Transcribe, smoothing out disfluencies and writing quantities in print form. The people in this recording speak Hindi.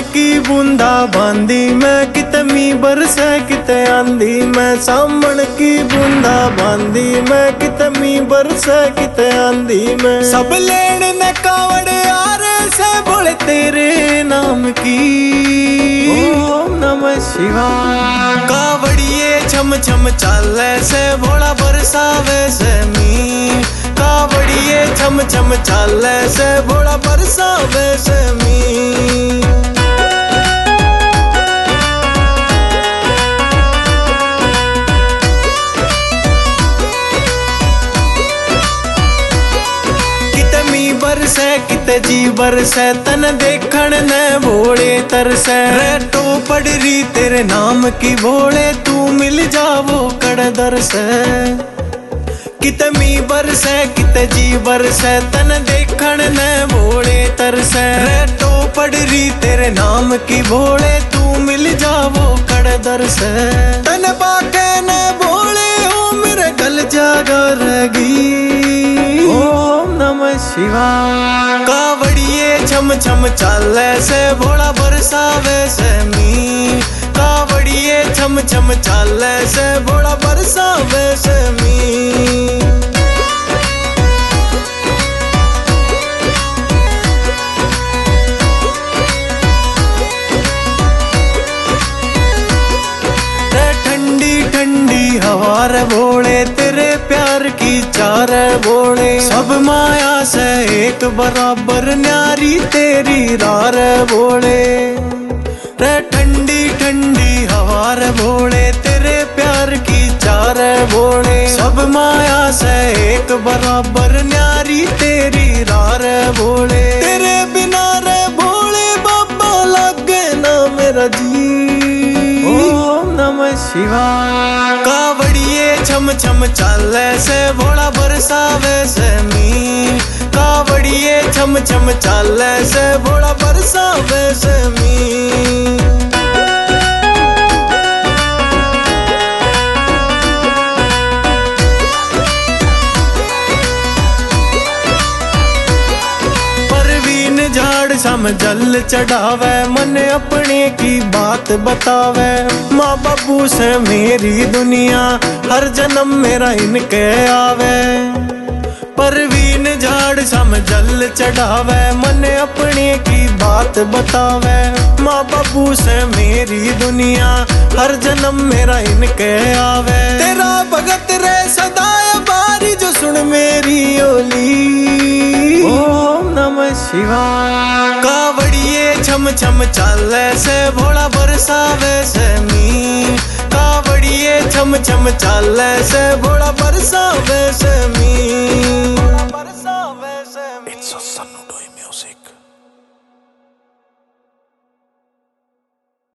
की बूंदा बांदी मैं, किते मी बरसे किते आंधी मैं। सामन की बूंदा बांदी मैं, किते मी बरसे किते आंधी मैं। सब लेन ने कावड़ आरे से बोले तेरे नाम की। ओम नमः शिवाय। कावड़िए छम छम चाले से भोला बरसावे से मी। कावड़िए छम छम चाले से भोला बरसावे से मी। बरसे किते जी बरसे तन देखण ने भोले तरसे। रेटो पड़ रही तेरे नाम की भोले, तू मिल जावो कड़ दरसे। किते मी बरसे किते जी बरसे तन देखण ने भोले तरसे। रेटो पड़ रही तेरे नाम की भोले, तू मिल जावो कड़ दरसे। तन पाके ने भोले हो मेरे गल जागा रगी। ओम नमः शिवाय। कावड़िए छम छम चाले से भोला बरसावे से मी। कावड़िए छम छम चाले से भोला बरसावे से मी। ठंडी ठंडी हवा रे भोले, तेरे प्यार की चार भोले। सब माया से एक बराबर न्यारी तेरी रार भोले। रे ठंडी ठंडी हवा रे भोले, तेरे प्यार की चार भोले। सब माया से एक बराबर न्यारी तेरी रार भोले। तेरे बिना रे भोले बाबा लागे ना मेरा जी। ओम नमः शिवाय। कावड़िए छम छम चाले से भोला बरसावे से मी। कावड़िए छम छम चाले से भोला बरसावे से मी। झाड़ सम जल चढ़ावे, मन अपने की बात बतावे। माँ बाबू से मेरी दुनिया, हर जन्म मेरा इनके आवे। परवीन झाड़ सम जल चढ़ावे, मन अपने की बात बतावे। माँ बाबू से मेरी दुनिया, हर जन्म मेरा इनके आवे। तेरा भगत रे सदाय बारी, जो सुन मेरी ओली। ओम नमः शिवाय। कावड़िए छम छम चाले से भोला बरसावे से मी। कावड़िए छम छम चाले से भोला बरसावे से मी।